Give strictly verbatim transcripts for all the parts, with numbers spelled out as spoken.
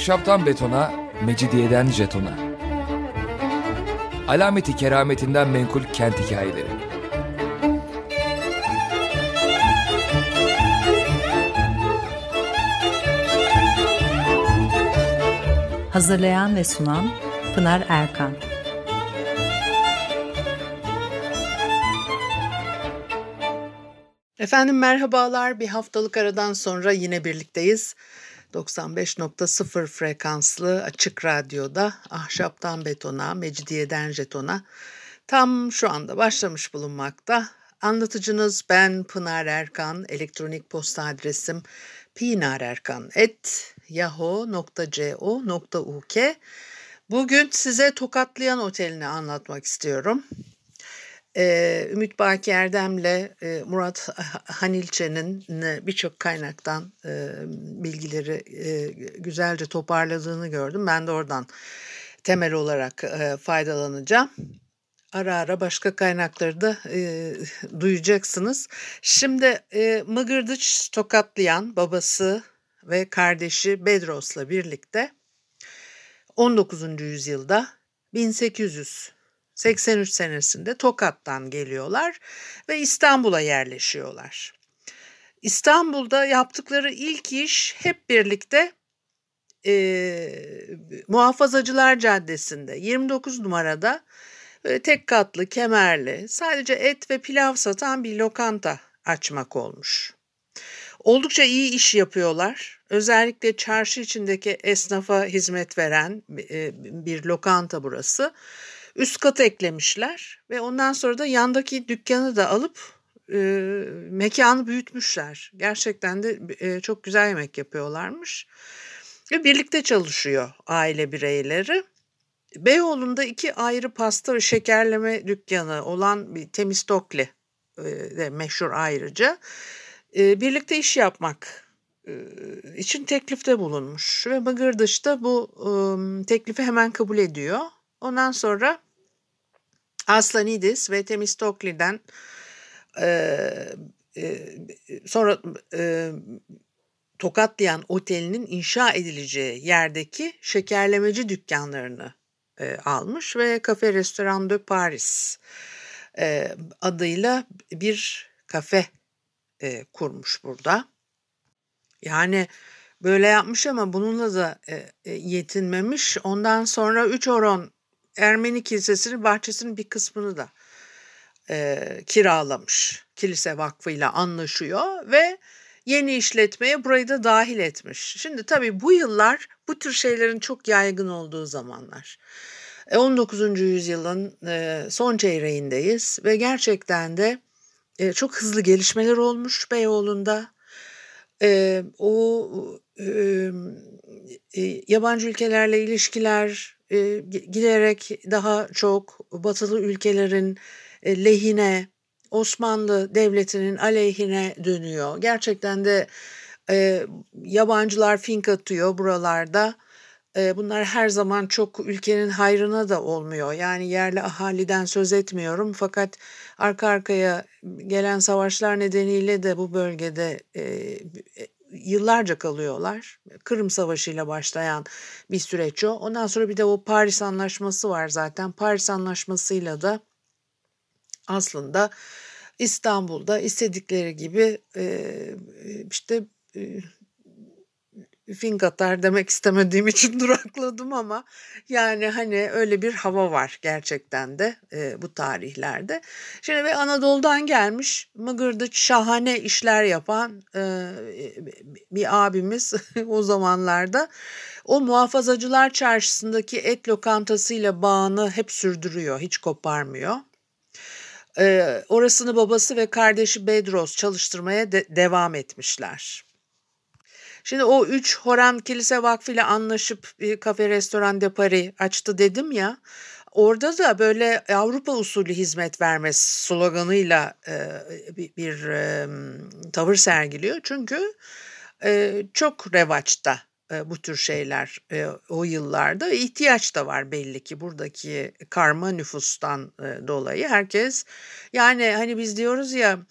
Ahşaptan betona, mecidiyeden jetona. Alameti kerametinden menkul kent hikayeleri. Hazırlayan ve sunan Pınar Erkan. Efendim merhabalar. Bir haftalık aradan sonra yine birlikteyiz. doksan beş nokta sıfır frekanslı Açık Radyo'da Ahşaptan Betona, Mecidiyeden Jeton'a tam şu anda başlamış bulunmakta. Anlatıcınız ben Pınar Erkan. Elektronik posta adresim pinarerkan at yahoo nokta co nokta uk. Bugün size Tokatlayan Oteli'ni anlatmak istiyorum. Ee, Ümit Baki Erdem'le e, Murat Hanilçe'nin birçok kaynaktan e, bilgileri e, güzelce toparladığını gördüm. Ben de oradan temel olarak e, faydalanacağım. Ara ara başka kaynakları da e, duyacaksınız. Şimdi e, Mıgırdıç Tokatlayan babası ve kardeşi Bedros'la birlikte on dokuzuncu yüzyılda bin sekiz yüz seksen üç senesinde Tokat'tan geliyorlar ve İstanbul'a yerleşiyorlar. İstanbul'da yaptıkları ilk iş hep birlikte e, Muhafazacılar Caddesi'nde yirmi dokuz numarada böyle tek katlı, kemerli, sadece et ve pilav satan bir lokanta açmak olmuş. Oldukça iyi iş yapıyorlar. Özellikle çarşı içindeki esnafa hizmet veren bir lokanta burası. Üst katı eklemişler ve ondan sonra da yandaki dükkanı da alıp e, mekanı büyütmüşler. Gerçekten de e, çok güzel yemek yapıyorlarmış. Ve birlikte çalışıyor aile bireyleri. Beyoğlu'nda iki ayrı pasta ve şekerleme dükkanı olan bir Temistokli e, de meşhur ayrıca. E, birlikte iş yapmak e, için teklifte bulunmuş ve Mıgırdıç da bu e, teklifi hemen kabul ediyor. Ondan sonra Aslanidis ve Temistokli'den e, e, sonra e, Tokatlayan Oteli'nin inşa edileceği yerdeki şekerlemeci dükkanlarını e, almış ve Cafe Restaurant de Paris e, adıyla bir kafe e, kurmuş burada. Yani böyle yapmış ama bununla da e, e, yetinmemiş. Ondan sonra üç Oron Ermeni Kilisesi'nin bahçesinin bir kısmını da e, kiralamış. Kilise Vakfı'yla anlaşıyor ve yeni işletmeye burayı da dahil etmiş. Şimdi tabii bu yıllar bu tür şeylerin çok yaygın olduğu zamanlar. E, on dokuzuncu yüzyılın e, son çeyreğindeyiz ve gerçekten de e, çok hızlı gelişmeler olmuş Beyoğlu'nda. E, o e, e, yabancı ülkelerle ilişkiler e, giderek daha çok batılı ülkelerin e, lehine, Osmanlı Devleti'nin aleyhine dönüyor. Gerçekten de e, yabancılar fink atıyor buralarda. E, bunlar her zaman çok ülkenin hayrına da olmuyor. Yani yerli ahaliden söz etmiyorum. Fakat arka arkaya gelen savaşlar nedeniyle de bu bölgede e, yıllarca kalıyorlar. Kırım Savaşı ile başlayan bir süreç o. Ondan sonra bir de o Paris Anlaşması var zaten. Paris Anlaşması'yla da aslında İstanbul'da istedikleri gibi e, işte e, fink atar demek istemediğim için durakladım ama yani hani öyle bir hava var gerçekten de e, bu tarihlerde. Şimdi ve Anadolu'dan gelmiş Mıgırdıç şahane işler yapan e, bir abimiz o zamanlarda o Muhafazacılar Çarşısı'ndaki et lokantasıyla bağını hep sürdürüyor, hiç koparmıyor. Ee, orasını babası ve kardeşi Bedros çalıştırmaya de- devam etmişler. Şimdi o üç Horan Kilise Vakfı ile anlaşıp bir Cafe Restaurant de Paris açtı dedim ya. Orada da böyle Avrupa usulü hizmet verme sloganıyla e, bir, bir e, tavır sergiliyor. Çünkü e, çok revaçta e, bu tür şeyler e, o yıllarda. İhtiyaç da var belli ki buradaki karma nüfustan e, dolayı. Herkes yani hani biz diyoruz ya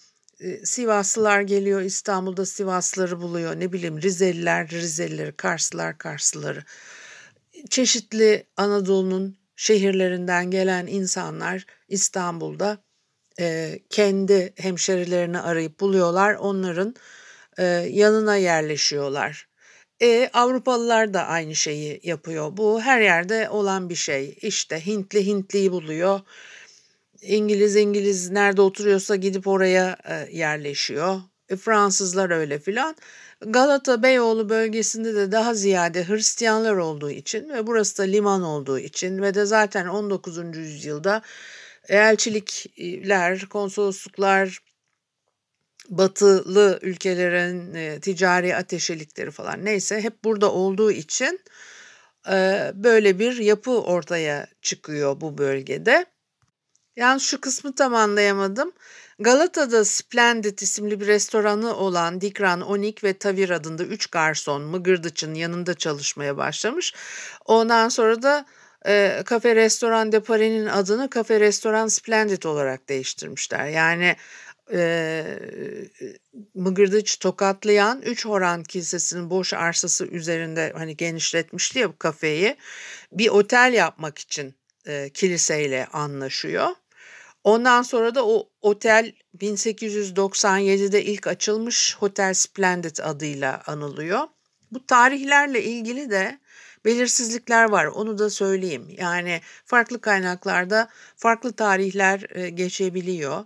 e, Sivaslılar geliyor İstanbul'da Sivaslıları buluyor. Ne bileyim Rizeliler Rizelileri, Karslılar Karslıları. Çeşitli Anadolu'nun şehirlerinden gelen insanlar İstanbul'da e, kendi hemşerilerini arayıp buluyorlar. Onların e, yanına yerleşiyorlar. E, Avrupalılar da aynı şeyi yapıyor. Bu her yerde olan bir şey. İşte Hintli Hintliyi buluyor. İngiliz İngiliz nerede oturuyorsa gidip oraya e, yerleşiyor. E, Fransızlar öyle filan. Galata Beyoğlu bölgesinde de daha ziyade Hristiyanlar olduğu için ve burası da liman olduğu için ve de zaten on dokuzuncu yüzyılda elçilikler, konsolosluklar, batılı ülkelerin e, ticari ateşelikleri falan neyse hep burada olduğu için e, böyle bir yapı ortaya çıkıyor bu bölgede. Yalnız şu kısmı tam anlayamadım. Galata'da Splendid isimli bir restoranı olan Dikran, Onik ve Tavir adında üç garson Mıgırdıç'ın yanında çalışmaya başlamış. Ondan sonra da e, Cafe Restoran de Paris'in adını Cafe Restoran Splendid olarak değiştirmişler. Yani e, Mıgırdıç tokatlayan Üç Horan Kilisesi'nin boş arsası üzerinde hani genişletmişti ya bu kafeyi. Bir otel yapmak için e, kiliseyle anlaşıyor. Ondan sonra da o otel bin sekiz yüz doksan yedide ilk açılmış Hotel Splendid adıyla anılıyor. Bu tarihlerle ilgili de belirsizlikler var, onu da söyleyeyim. Yani farklı kaynaklarda farklı tarihler geçebiliyor.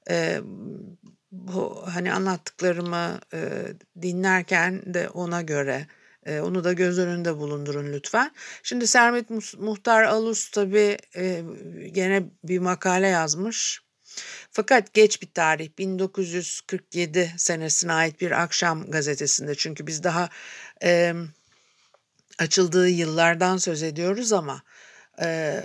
Bu hani anlattıklarımı dinlerken de ona göre onu da göz önünde bulundurun lütfen. Şimdi Sermet Muhtar Alus tabii gene bir makale yazmış. Fakat geç bir tarih bin dokuz yüz kırk yedi senesine ait bir akşam gazetesinde. Çünkü biz daha e, açıldığı yıllardan söz ediyoruz ama e,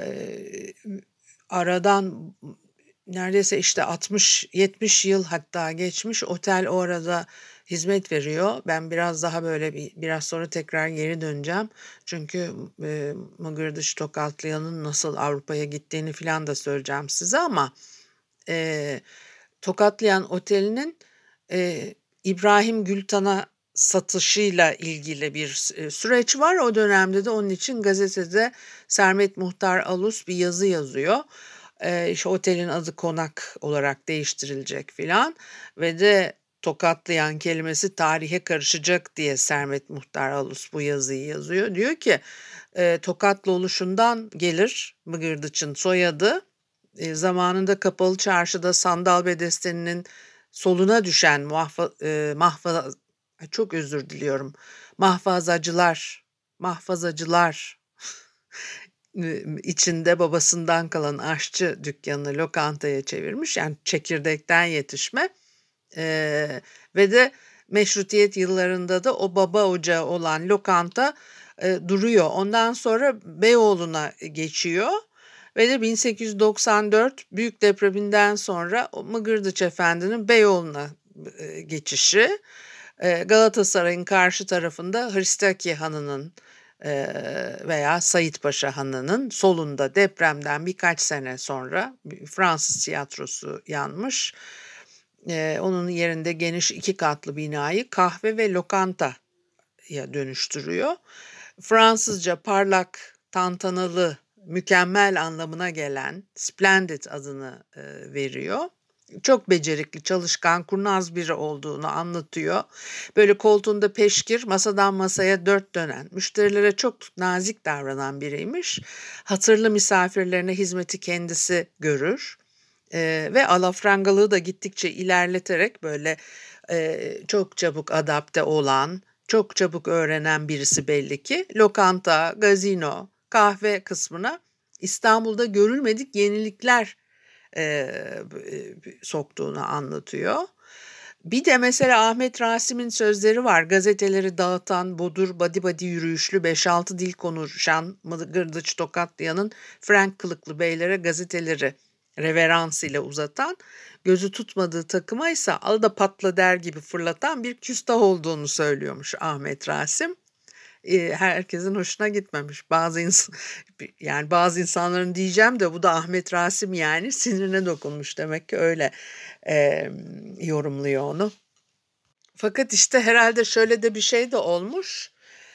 aradan neredeyse işte altmış yetmiş yıl hatta geçmiş, otel o arada hizmet veriyor. Ben biraz daha böyle bir, biraz sonra tekrar geri döneceğim. Çünkü e, Mıgırdıç Tokatlıyan'ın nasıl Avrupa'ya gittiğini falan da söyleyeceğim size ama e, Tokatlayan Oteli'nin e, İbrahim Gültan'a satışıyla ilgili bir e, süreç var. O dönemde de onun için gazetede Sermet Muhtar Alus bir yazı yazıyor. E, işte otelin adı konak olarak değiştirilecek filan ve de Tokatlayan kelimesi tarihe karışacak diye Sermet Muhtar Alus bu yazıyı yazıyor. Diyor ki e, Tokatlı oluşundan gelir Mıgırdıç'ın soyadı. E, zamanında Kapalı Çarşı'da Sandal Bedesteni'nin soluna düşen muhafa, e, mahfa, çok özür diliyorum mahfazacılar mahfazacılar içinde babasından kalan aşçı dükkanını lokantaya çevirmiş. Yani çekirdekten yetişme e, ve de meşrutiyet yıllarında da o baba ocağı olan lokanta e, duruyor. Ondan sonra Beyoğlu'na geçiyor. Ve de bin sekiz yüz doksan dört büyük depreminden sonra Mıgırdıç Efendi'nin Beyoğlu'na e, geçişi, e, Galatasaray'ın karşı tarafında Hristaki Hanı'nın e, veya Sait Paşa Hanı'nın solunda depremden birkaç sene sonra Fransız tiyatrosu yanmış. E, onun yerinde geniş iki katlı binayı kahve ve lokantaya dönüştürüyor. Fransızca parlak, tantanalı, mükemmel anlamına gelen Splendid adını e, veriyor. Çok becerikli, çalışkan, kurnaz biri olduğunu anlatıyor. Böyle koltuğunda peşkir, masadan masaya dört dönen, müşterilere çok nazik davranan biriymiş. Hatırlı misafirlerine hizmeti kendisi görür. E, ve alafrangalığı da gittikçe ilerleterek böyle e, çok çabuk adapte olan, çok çabuk öğrenen birisi belli ki. Lokanta, gazino, kahve kısmına İstanbul'da görülmedik yenilikler e, soktuğunu anlatıyor. Bir de mesela Ahmet Rasim'in sözleri var. Gazeteleri dağıtan, bodur, badi badi yürüyüşlü, beş altı dil konuşan Mıgırdıç Tokatlıyan'ın Frank kılıklı beylere gazeteleri reverans ile uzatan, gözü tutmadığı takıma ise al da patla der gibi fırlatan bir küstah olduğunu söylüyormuş Ahmet Rasim. e, herkesin hoşuna gitmemiş. Bazı insan, yani bazı insanların diyeceğim de bu da Ahmet Rasim yani sinirine dokunmuş demek ki öyle e, yorumluyor onu. Fakat işte herhalde şöyle de bir şey de olmuş.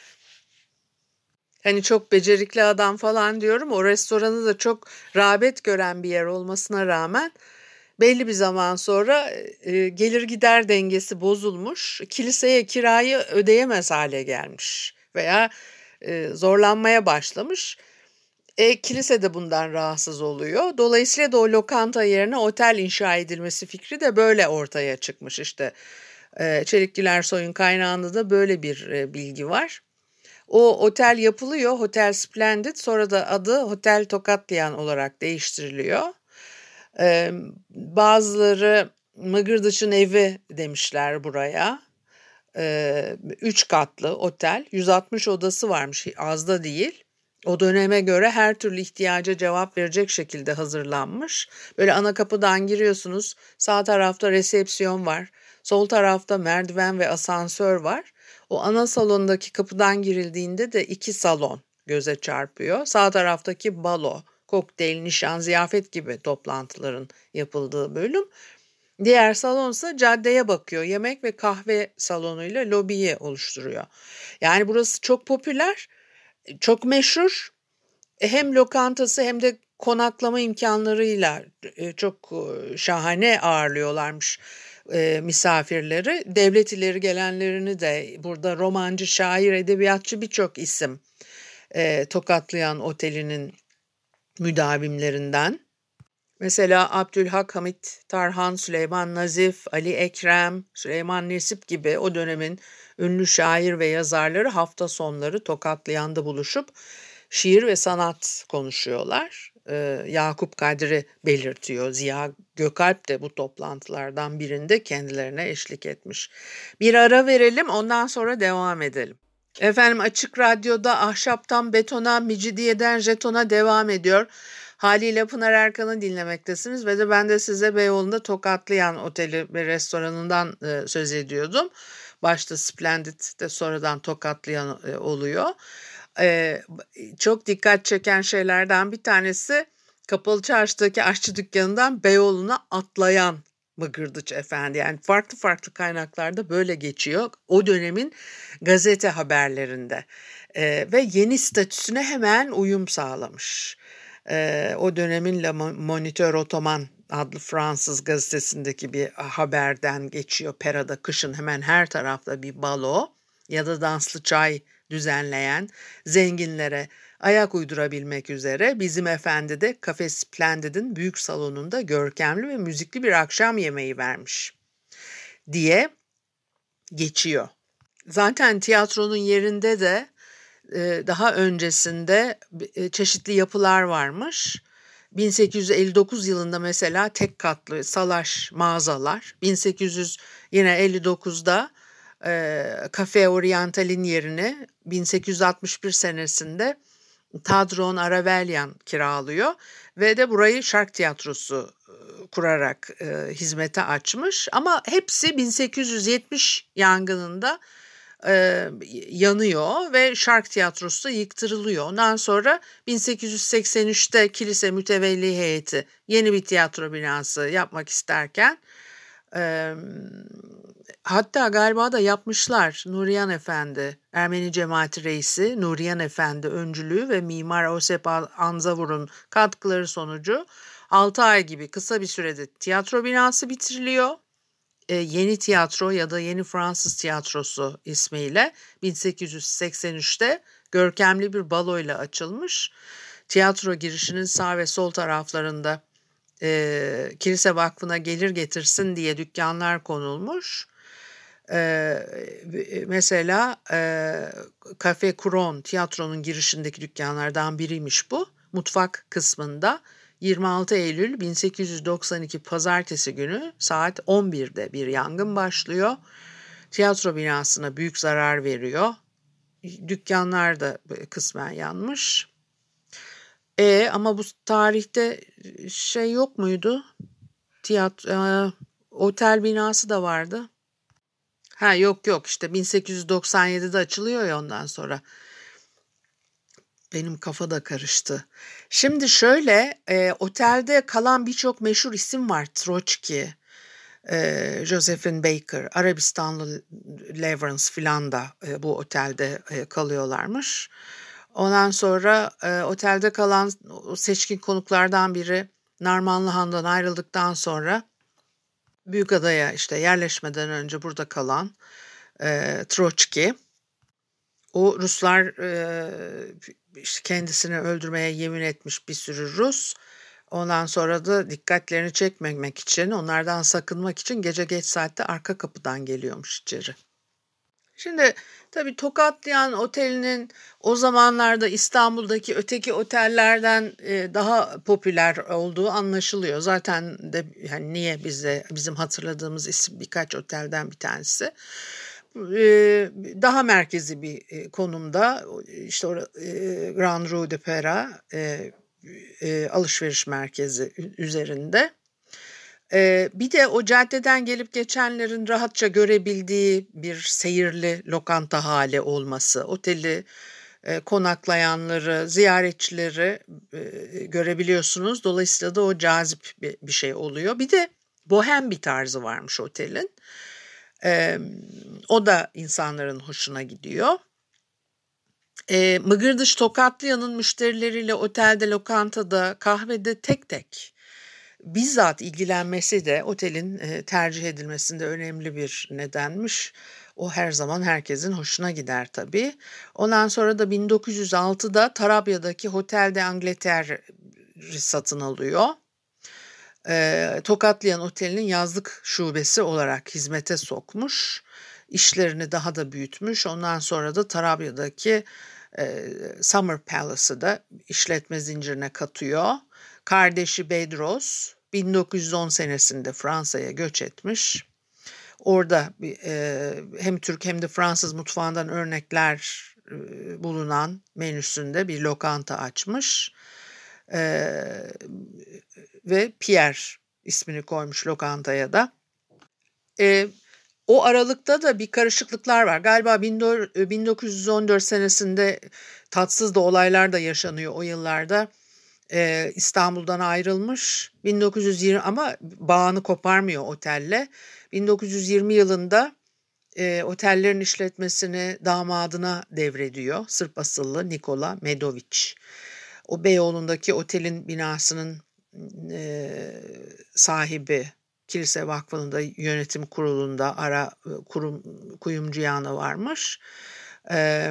Hani çok becerikli adam falan diyorum. O restoranı da çok rağbet gören bir yer olmasına rağmen belli bir zaman sonra e, gelir gider dengesi bozulmuş. Kiliseye kirayı ödeyemez hale gelmiş veya e, zorlanmaya başlamış. E, kilise de bundan rahatsız oluyor. Dolayısıyla da o lokanta yerine otel inşa edilmesi fikri de böyle ortaya çıkmış işte. E, Çelik Gülersoy'un kaynağında da böyle bir e, bilgi var. O otel yapılıyor, Hotel Splendid, sonra da adı Hotel Tokatlian olarak değiştiriliyor. Ee, bazıları Mıgırdıç'ın evi demişler buraya. Ee, üç katlı otel, yüz altmış odası varmış, az da değil. O döneme göre her türlü ihtiyaca cevap verecek şekilde hazırlanmış. Böyle ana kapıdan giriyorsunuz, sağ tarafta resepsiyon var, sol tarafta merdiven ve asansör var. O ana salondaki kapıdan girildiğinde de iki salon göze çarpıyor. Sağ taraftaki balo, kokteyl, nişan, ziyafet gibi toplantıların yapıldığı bölüm. Diğer salonsa caddeye bakıyor. Yemek ve kahve salonuyla lobiyi oluşturuyor. Yani burası çok popüler, çok meşhur. Hem lokantası hem de konaklama imkanlarıyla çok şahane ağırlıyorlarmış e, misafirleri. Devlet ileri gelenlerini de burada romancı, şair, edebiyatçı birçok isim e, Tokatlayan Oteli'nin müdavimlerinden. Mesela Abdülhak Hamit Tarhan, Süleyman Nazif, Ali Ekrem, Süleyman Nesip gibi o dönemin ünlü şair ve yazarları hafta sonları Tokatlayan'da buluşup şiir ve sanat konuşuyorlar. Ee, Yakup Kadri belirtiyor. Ziya Gökalp de bu toplantılardan birinde kendilerine eşlik etmiş. Bir ara verelim, ondan sonra devam edelim. Efendim, Açık Radyo'da Ahşaptan Betona, Mecidiyeden Jeton'a devam ediyor. Haliyle Pınar Erkan'ı dinlemektesiniz ve de ben de size Beyoğlu'nda Tokatlayan Oteli ve restoranından e, söz ediyordum. Başta Splendid de sonradan Tokatlayan e, oluyor. E, çok dikkat çeken şeylerden bir tanesi Kapalı Çarşı'daki aşçı dükkanından Beyoğlu'na atlayan Mıgırdıç Efendi. Yani farklı farklı kaynaklarda böyle geçiyor. O dönemin gazete haberlerinde e, ve yeni statüsüne hemen uyum sağlamış. E, o dönemin La Moniteur Ottoman adlı Fransız gazetesindeki bir haberden geçiyor. Pera'da kışın hemen her tarafta bir balo ya da danslı çay düzenleyen zenginlere ayak uydurabilmek üzere Bizim Efendi de Cafe Splendid'in büyük salonunda görkemli ve müzikli bir akşam yemeği vermiş diye geçiyor. Zaten tiyatronun yerinde de daha öncesinde çeşitli yapılar varmış. bin sekiz yüz elli dokuz yılında mesela tek katlı salaş mağazalar, bin sekiz yüz elli dokuzda e, Cafe Oriental'in yerini bin sekiz yüz altmış bir senesinde Tadron Aravelyan kiralıyor ve de burayı şark tiyatrosu kurarak e, hizmete açmış. Ama hepsi bin sekiz yüz yetmiş yangınında e, yanıyor ve şark tiyatrosu da yıktırılıyor. Ondan sonra bin sekiz yüz seksen üçte kilise mütevelli heyeti yeni bir tiyatro binası yapmak isterken e, hatta galiba da yapmışlar. Nuriyan Efendi, Ermeni cemaati reisi Nuriyan Efendi öncülüğü ve mimar Osep Anzavur'un katkıları sonucu altı ay gibi kısa bir sürede tiyatro binası bitiriliyor. E, yeni tiyatro ya da Yeni Fransız Tiyatrosu ismiyle bin sekiz yüz seksen üçte görkemli bir baloyla açılmış. Tiyatro girişinin sağ ve sol taraflarında e, kilise vakfına gelir getirsin diye dükkanlar konulmuş. Ee, mesela e, Cafe Couron tiyatronun girişindeki dükkanlardan biriymiş bu. Mutfak kısmında yirmi altı Eylül bin sekiz yüz doksan iki Pazartesi günü saat on birde bir yangın başlıyor. Tiyatro binasına büyük zarar veriyor. Dükkanlar da kısmen yanmış. E, ama bu tarihte şey yok muydu? Tiyatro, e, otel binası da vardı. Ha yok yok işte bin sekiz yüz doksan yedide açılıyor ya ondan sonra. Benim kafa da karıştı. Şimdi şöyle e, otelde kalan birçok meşhur isim var. Troçki, e, Josephine Baker, Arabistanlı Lawrence filan da e, bu otelde e, kalıyorlarmış. Ondan sonra e, otelde kalan seçkin konuklardan biri Narmanlı Han'dan ayrıldıktan sonra Büyükada'ya işte yerleşmeden önce burada kalan e, Troçki. O Ruslar e, kendisini öldürmeye yemin etmiş bir sürü Rus. Ondan sonra da dikkatlerini çekmemek için, onlardan sakınmak için gece geç saatte arka kapıdan geliyormuş içeri. Şimdi tabii Tokatlayan Oteli'nin o zamanlarda İstanbul'daki öteki otellerden daha popüler olduğu anlaşılıyor. Zaten de yani niye bize bizim hatırladığımız isim birkaç otelden bir tanesi. Daha merkezi bir konumda işte Grand Rue de Pera alışveriş merkezi üzerinde. Bir de o caddeden gelip geçenlerin rahatça görebildiği bir seyirli lokanta hali olması, oteli konaklayanları, ziyaretçileri görebiliyorsunuz. Dolayısıyla da o cazip bir şey oluyor. Bir de bohem bir tarzı varmış otelin. O da insanların hoşuna gidiyor. Mıgırdıç Tokatlıyan'ın müşterileriyle otelde, lokantada, kahvede tek tek bizzat ilgilenmesi de otelin tercih edilmesinde önemli bir nedenmiş. O her zaman herkesin hoşuna gider tabii. Ondan sonra da bin dokuz yüz altıda Tarabya'daki Hotel de Angleterre'i satın alıyor. Tokatlayan Oteli'nin yazlık şubesi olarak hizmete sokmuş. İşlerini daha da büyütmüş. Ondan sonra da Tarabya'daki Summer Palace'ı da işletme zincirine katıyor. Kardeşi Bedros bin dokuz yüz on senesinde Fransa'ya göç etmiş. Orada hem Türk hem de Fransız mutfağından örnekler bulunan menüsünde bir lokanta açmış. Ve Pierre ismini koymuş lokantaya da. O aralıkta da bir karışıklıklar var. Galiba bin dokuz yüz on dört senesinde tatsız da olaylar da yaşanıyor o yıllarda. Ee, İstanbul'dan ayrılmış. bin dokuz yüz yirmi ama bağını koparmıyor otelle. bin dokuz yüz yirmi yılında e, otellerin işletmesini damadına devrediyor. Sırp asıllı Nikola Medović. O Beyoğlu'ndaki otelin binasının e, sahibi, Kilise Vakfı'nın da yönetim kurulunda ara kurum kuyumcu yanı varmış. E,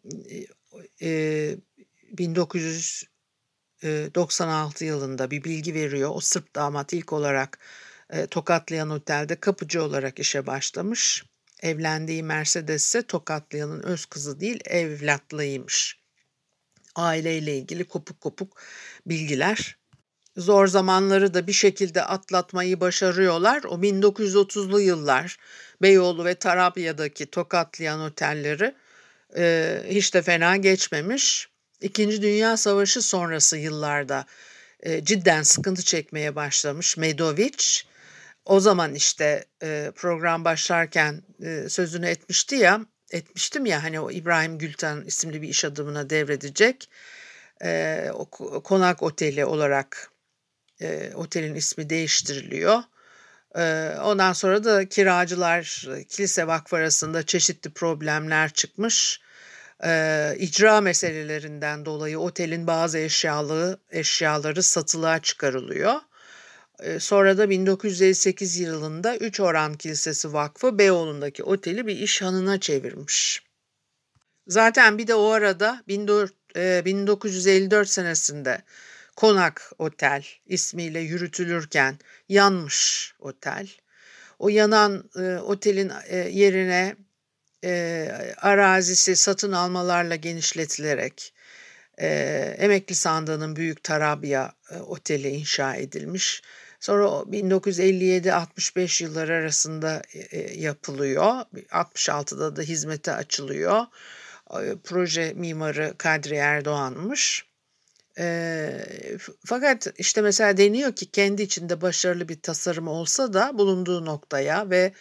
e, bin dokuz yüz doksan altı yılında bir bilgi veriyor. O Sırp damat ilk olarak e, Tokatlayan Otel'de kapıcı olarak işe başlamış. Evlendiği Mercedes ise Tokatlayan'ın öz kızı değil, evlatlığıymış. Aileyle ilgili kopuk kopuk bilgiler. Zor zamanları da bir şekilde atlatmayı başarıyorlar. O bin dokuz yüz otuzlu yıllar Beyoğlu ve Tarabya'daki Tokatlayan otelleri e, hiç de fena geçmemiş. İkinci Dünya Savaşı sonrası yıllarda e, cidden sıkıntı çekmeye başlamış Medović. O zaman işte e, program başlarken e, sözünü etmişti ya, etmiştim ya hani o İbrahim Gülten isimli bir iş adamına devredecek. E, o konak oteli olarak e, otelin ismi değiştiriliyor. E, ondan sonra da kiracılar, kilise vakfı arasında çeşitli problemler çıkmış. E, icra meselelerinden dolayı otelin bazı eşyaları, eşyaları satılığa çıkarılıyor. E, sonra da bin dokuz yüz elli sekiz yılında Üç Oran Kilisesi Vakfı Beyoğlu'ndaki oteli bir iş hanına çevirmiş. Zaten bir de o arada bin dokuz yüz elli dört senesinde Konak Otel ismiyle yürütülürken yanmış otel. O yanan e, otelin e, yerine e, arazisi satın almalarla genişletilerek e, Emekli Sandığı'nın Büyük Tarabya e, Oteli inşa edilmiş. Sonra bin dokuz yüz elli yedi altmış beş yılları arasında e, yapılıyor. altmış altıda da hizmete açılıyor. E, proje mimarı Kadri Erdoğan'mış. E, fakat işte mesela deniyor ki kendi içinde başarılı bir tasarım olsa da bulunduğu noktaya ve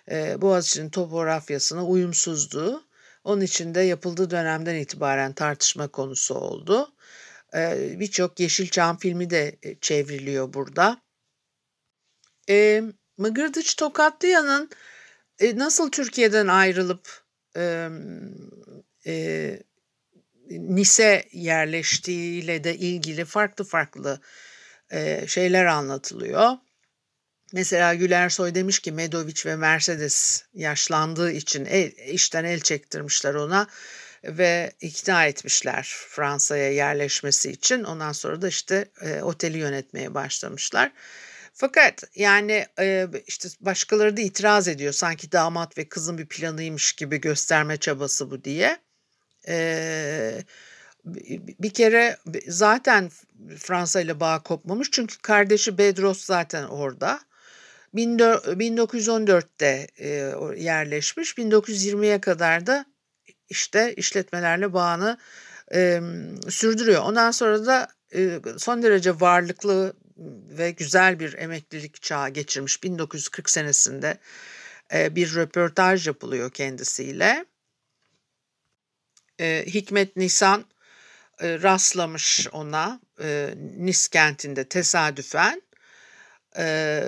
e, Boğaziçi'nin topografyasına uyumsuzdu. Onun için de yapıldığı dönemden itibaren tartışma konusu oldu. E, Birçok Yeşilçam filmi de e, çevriliyor burada. E, Mıgırdıç Tokatlıyan'ın e, nasıl Türkiye'den ayrılıp e, e, Nice yerleştiğiyle de ilgili farklı farklı e, şeyler anlatılıyor. Mesela Gülersoy demiş ki Medoviç ve Mercedes yaşlandığı için el, işten el çektirmişler ona ve ikna etmişler Fransa'ya yerleşmesi için. Ondan sonra da işte e, oteli yönetmeye başlamışlar. Fakat yani e, işte başkaları da itiraz ediyor. Sanki damat ve kızın bir planıymış gibi gösterme çabası bu diye. E, bir kere zaten Fransa ile bağ kopmamış. Çünkü kardeşi Bedros zaten orada. bin dokuz yüz on dörtte e, yerleşmiş. bin dokuz yüz yirmiye kadar da işte işletmelerle bağını e, sürdürüyor. Ondan sonra da e, son derece varlıklı ve güzel bir emeklilik çağı geçirmiş. bin dokuz yüz kırk senesinde e, bir röportaj yapılıyor kendisiyle. E, Hikmet Nisan e, rastlamış ona e, Nice kentinde tesadüfen. E,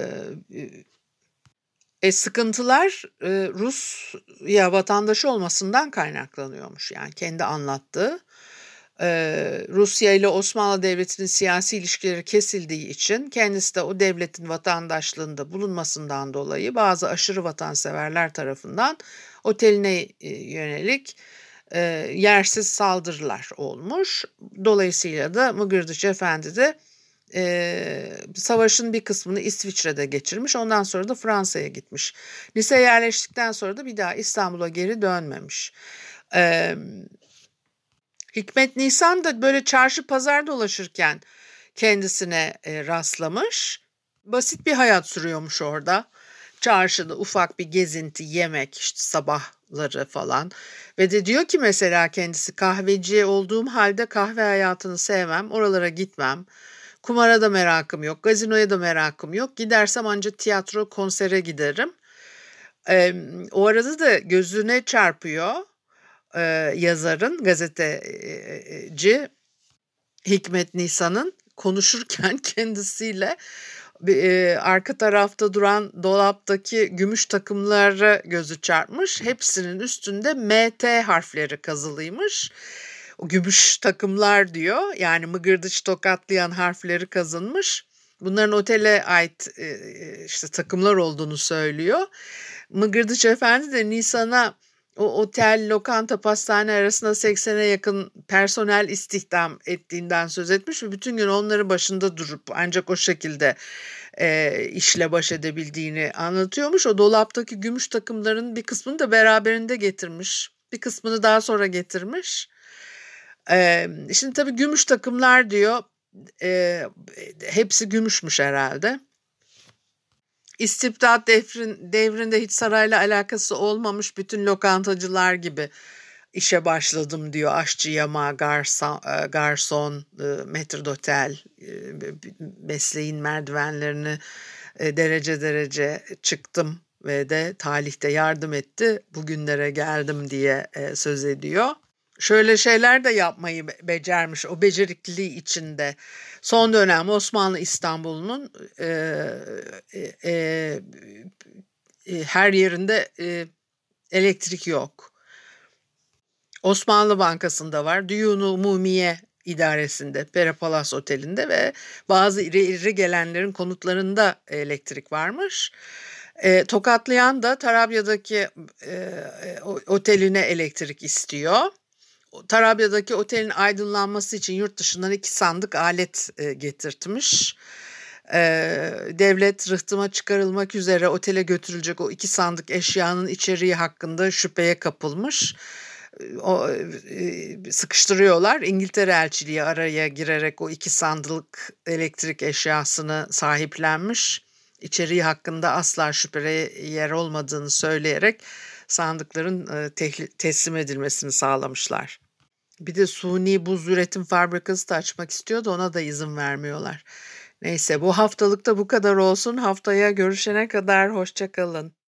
e, sıkıntılar e, Rusya vatandaşı olmasından kaynaklanıyormuş. Yani kendi anlattığı. Ee, Rusya ile Osmanlı Devleti'nin siyasi ilişkileri kesildiği için kendisi de o devletin vatandaşlığında bulunmasından dolayı bazı aşırı vatanseverler tarafından oteline e, yönelik e, yersiz saldırılar olmuş. Dolayısıyla da Mıgırdıç Efendi de e, savaşın bir kısmını İsviçre'de geçirmiş. Ondan sonra da Fransa'ya gitmiş. Nice'ye yerleştikten sonra da bir daha İstanbul'a geri dönmemiş. Evet. Hikmet Nisan da böyle çarşı pazar dolaşırken kendisine e, rastlamış. Basit bir hayat sürüyormuş orada. Çarşıda ufak bir gezinti, yemek, işte sabahları falan. Ve de diyor ki mesela kendisi kahveci olduğum halde kahve hayatını sevmem, oralara gitmem. Kumara da merakım yok, gazinoya da merakım yok. Gidersem ancak tiyatro, konsere giderim. E, o arada da gözüne çarpıyor. Ee, yazarın, gazeteci Hikmet Nisan'ın konuşurken kendisiyle e, arka tarafta duran dolaptaki gümüş takımlara gözü çarpmış. Hepsinin üstünde M T harfleri kazılıymış. O gümüş takımlar diyor. Yani Mıgırdıç Tokatlıyan harfleri kazınmış. Bunların otele ait e, işte takımlar olduğunu söylüyor. Mıgırdıç Efendi de Nisan'a o otel, lokanta, pastane arasında seksene yakın personel istihdam ettiğinden söz etmiş ve bütün gün onların başında durup ancak o şekilde e, işle baş edebildiğini anlatıyormuş. O dolaptaki gümüş takımların bir kısmını da beraberinde getirmiş. Bir kısmını daha sonra getirmiş. E, şimdi tabii gümüş takımlar diyor, e, hepsi gümüşmüş herhalde. İstibdat devrin, devrinde hiç sarayla alakası olmamış bütün lokantacılar gibi işe başladım diyor. Aşçı, yama, garson, garson metrdotel, mesleğin merdivenlerini derece derece çıktım ve de talihte yardım etti. Bugünlere geldim diye söz ediyor. Şöyle şeyler de yapmayı becermiş o becerikliliği içinde. Son dönem Osmanlı İstanbul'un e, e, e, her yerinde e, elektrik yok. Osmanlı Bankası'nda var, Düyun-u Umumiye İdaresinde, Pera Palas Oteli'nde ve bazı iri iri gelenlerin konutlarında elektrik varmış. E, Tokatlıyan da Tarabya'daki e, oteline elektrik istiyor. Tarabya'daki otelin aydınlanması için yurt dışından iki sandık alet e, getirtmiş. E, devlet rıhtıma çıkarılmak üzere otele götürülecek o iki sandık eşyanın içeriği hakkında şüpheye kapılmış. O, e, sıkıştırıyorlar. İngiltere elçiliği araya girerek o iki sandık elektrik eşyasını sahiplenmiş. İçeriği hakkında asla şüpheye yer olmadığını söyleyerek sandıkların teslim edilmesini sağlamışlar. Bir de suni buz üretim fabrikası da açmak istiyordu, ona da izin vermiyorlar. Neyse, bu haftalıkta bu kadar olsun. Haftaya görüşene kadar hoşça kalın.